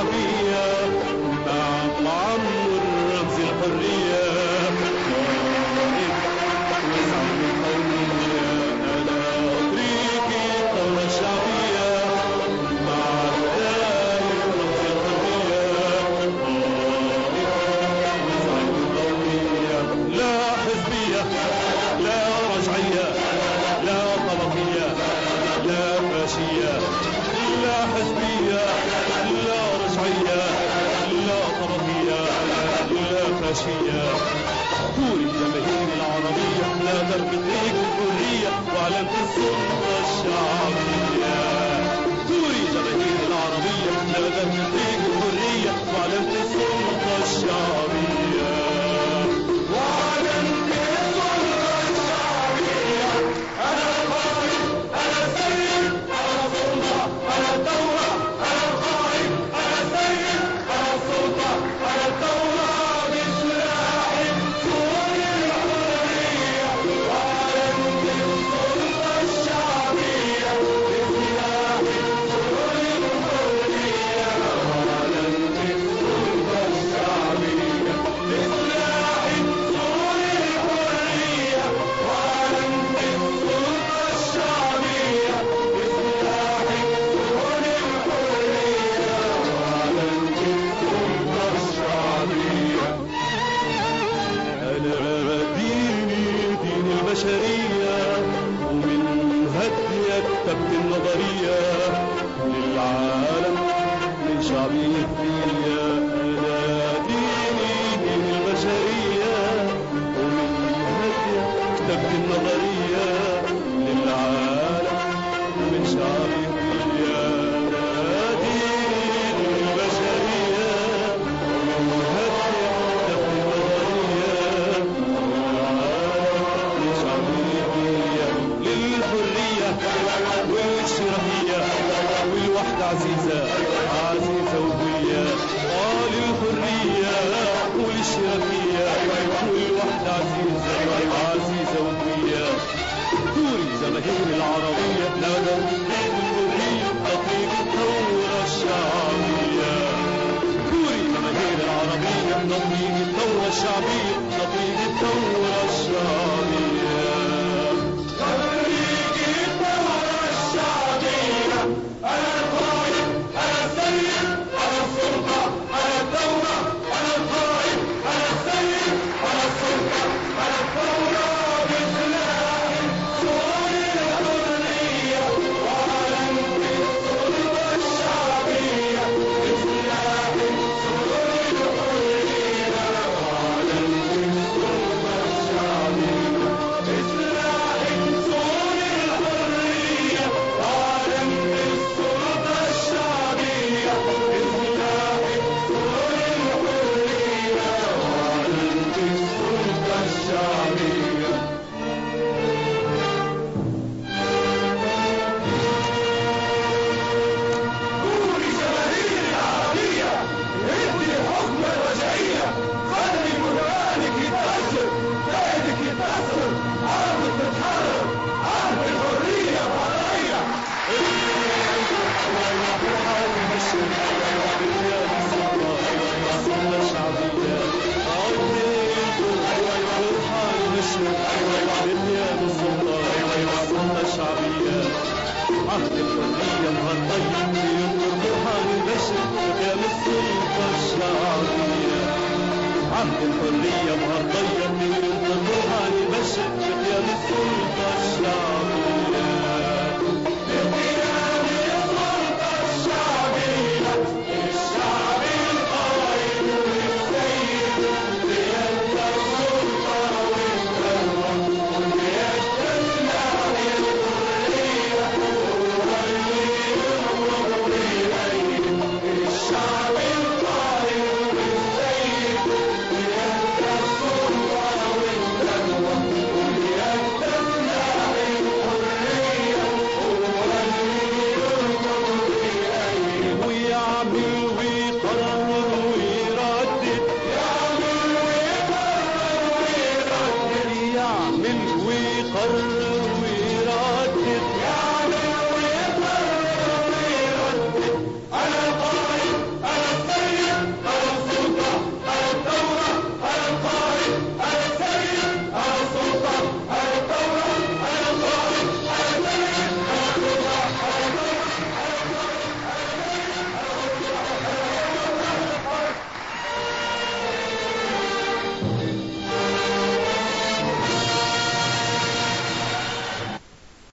الشعبية مع معمر رمز الحرية وزعم القومية أنا طريقي الثورة الشعبية مع دائر رمز الحرية وزعم القومية لا حزبية لا رجعية لا طبقية لا فاشية لا حزبية لا رجعية لا طبقية لا فاشية دوري جماهير العربية لا درب طريق الحرية وعلامة السلطة الشعبية دوري جماهير العربية لا درب طريق الحرية وعلامة السلطة الشعبية وعلامة السلطة الشعبية أنا القائد أنا السيد أنا السلطة أنا الدولة أنا القائد أنا السيد أنا السلطة أنا الدولة بسلاحي سور الحرية وعلامة السلطة الشعبية بسلاحي سور الحرية وعلامة السلطة الشعبية بسلاحي سور الحرية وعلامة السلطة الشعبية بسلاحي سور الحرية وعلامة السلطة الشعبية أنا ديني دين البشرية ومن هدي كتبت النظرية للعالم من شعبية فيا أنا ديني دين البشرية ومن هدي كتبت النظرية للعالم من شعبية فيا أنا ديني دين البشرية ومن هدي كتبت النظرية من شعبية فيا للحرية والاشتراكية والوحدة عزيزة عزيزة وقوية للحرية والاشتراكية والوحدة عزيزة عزيزة وقوية دوري جماهير العربية لا درب الحرية تطريق الثورة الشعبية دوري جماهير العربية تطريق الثورة الشعبية تطريق الثورة الشعبية تطريق الثورة الشعبية أنا القائد أنا السيد أنا السلطة أنا الدولة أنا القائد أنا السيد أنا السلطة أنا الدولة بسلاحي سور الحرية وعلامة السلطة الشعبية بسلاحي سور الحرية وعلامة السلطة الشعبية بسلاحي سور الحرية وعلامة السلطة الشعبية بسلاحي سور الحرية وعلامة السلطة الشعبية دوري جماهير العربية ادي حكم الرجعية خلي برهانك يتأثر ايدك يتأثر عرضك تتحرر عرض الحرية والرية عهد الحرية نهار طيب ينظر برهان البشر قدام السلطة الشعبية عهد الحرية نهار طيب ينظر برهان البشر